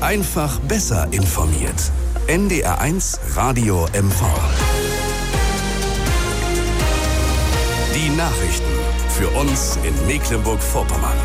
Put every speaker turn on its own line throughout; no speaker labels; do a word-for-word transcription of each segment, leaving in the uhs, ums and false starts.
Einfach besser informiert. N D R eins Radio M V. Die Nachrichten für uns in Mecklenburg-Vorpommern.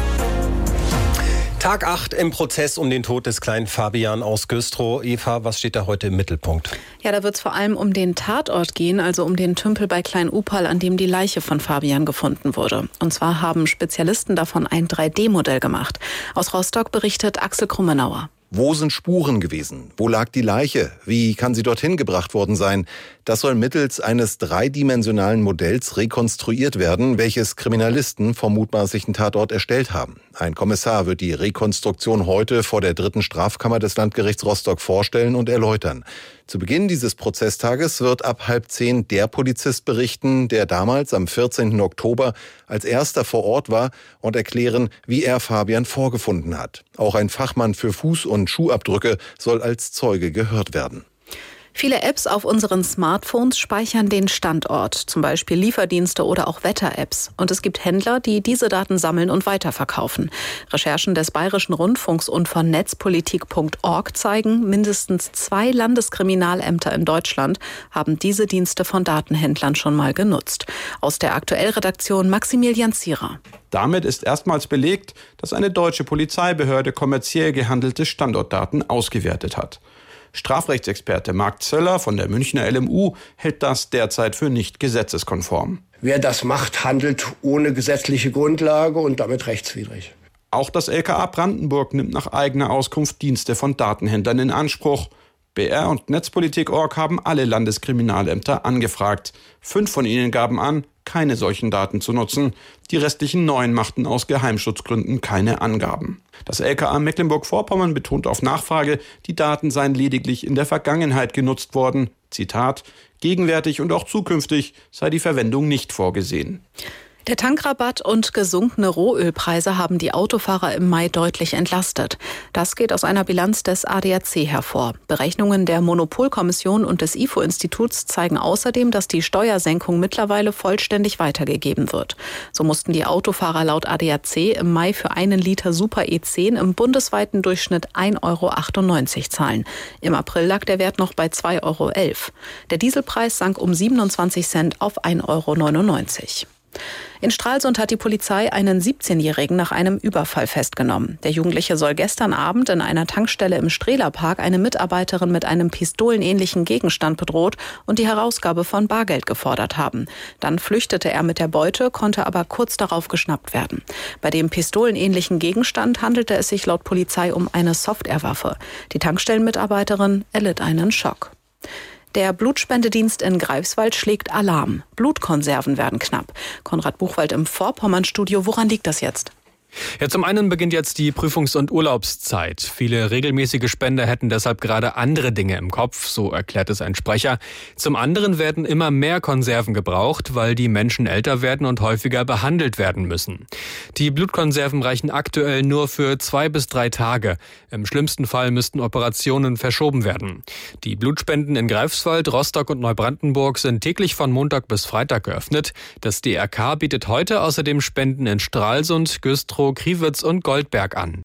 Tag acht im Prozess um den Tod des kleinen Fabian aus Güstrow. Eva, was steht da heute im Mittelpunkt?
Ja, da wird es vor allem um den Tatort gehen, also um den Tümpel bei Klein-Upal, an dem die Leiche von Fabian gefunden wurde. Und zwar haben Spezialisten davon ein drei D Modell gemacht. Aus Rostock berichtet Axel Krummenauer.
Wo sind Spuren gewesen? Wo lag die Leiche? Wie kann sie dorthin gebracht worden sein? Das soll mittels eines dreidimensionalen Modells rekonstruiert werden, welches Kriminalisten vom mutmaßlichen Tatort erstellt haben. Ein Kommissar wird die Rekonstruktion heute vor der dritten Strafkammer des Landgerichts Rostock vorstellen und erläutern. Zu Beginn dieses Prozesstages wird ab halb zehn der Polizist berichten, der damals am vierzehnten Oktober als erster vor Ort war und erklären, wie er Fabian vorgefunden hat. Auch ein Fachmann für Fuß- und Schuhabdrücke soll als Zeuge gehört werden.
Viele Apps auf unseren Smartphones speichern den Standort, zum Beispiel Lieferdienste oder auch Wetter-Apps. Und es gibt Händler, die diese Daten sammeln und weiterverkaufen. Recherchen des Bayerischen Rundfunks und von netzpolitik punkt org zeigen, mindestens zwei Landeskriminalämter in Deutschland haben diese Dienste von Datenhändlern schon mal genutzt. Aus der Aktuell-Redaktion Maximilian Zierer.
Damit ist erstmals belegt, dass eine deutsche Polizeibehörde kommerziell gehandelte Standortdaten ausgewertet hat. Strafrechtsexperte Marc Zöller von der Münchner L M U hält das derzeit für nicht gesetzeskonform.
Wer das macht, handelt ohne gesetzliche Grundlage und damit rechtswidrig.
Auch das L K A Brandenburg nimmt nach eigener Auskunft Dienste von Datenhändlern in Anspruch. B R und netzpolitik punkt org haben alle Landeskriminalämter angefragt. Fünf von ihnen gaben an, keine solchen Daten zu nutzen. Die restlichen neun machten aus Geheimschutzgründen keine Angaben. Das L K A Mecklenburg-Vorpommern betont auf Nachfrage, die Daten seien lediglich in der Vergangenheit genutzt worden. Zitat: Gegenwärtig und auch zukünftig sei die Verwendung nicht vorgesehen.
Der Tankrabatt und gesunkene Rohölpreise haben die Autofahrer im Mai deutlich entlastet. Das geht aus einer Bilanz des A D A C hervor. Berechnungen der Monopolkommission und des I F O-Instituts zeigen außerdem, dass die Steuersenkung mittlerweile vollständig weitergegeben wird. So mussten die Autofahrer laut A D A C im Mai für einen Liter Super E zehn im bundesweiten Durchschnitt ein Euro achtundneunzig zahlen. Im April lag der Wert noch bei zwei Euro elf. Der Dieselpreis sank um siebenundzwanzig Cent auf ein Euro neunundneunzig. In Stralsund hat die Polizei einen siebzehnjährigen nach einem Überfall festgenommen. Der Jugendliche soll gestern Abend in einer Tankstelle im Strehlerpark eine Mitarbeiterin mit einem pistolenähnlichen Gegenstand bedroht und die Herausgabe von Bargeld gefordert haben. Dann flüchtete er mit der Beute, konnte aber kurz darauf geschnappt werden. Bei dem pistolenähnlichen Gegenstand handelte es sich laut Polizei um eine Softwarewaffe. Die Tankstellenmitarbeiterin erlitt einen Schock. Der Blutspendedienst in Greifswald schlägt Alarm. Blutkonserven werden knapp. Konrad Buchwald im Vorpommern-Studio. Woran liegt das jetzt?
Ja, zum einen beginnt jetzt die Prüfungs- und Urlaubszeit. Viele regelmäßige Spender hätten deshalb gerade andere Dinge im Kopf, so erklärt es ein Sprecher. Zum anderen werden immer mehr Konserven gebraucht, weil die Menschen älter werden und häufiger behandelt werden müssen. Die Blutkonserven reichen aktuell nur für zwei bis drei Tage. Im schlimmsten Fall müssten Operationen verschoben werden. Die Blutspenden in Greifswald, Rostock und Neubrandenburg sind täglich von Montag bis Freitag geöffnet. Das D R K bietet heute außerdem Spenden in Stralsund, Güstrow, Kriwitz und Goldberg an.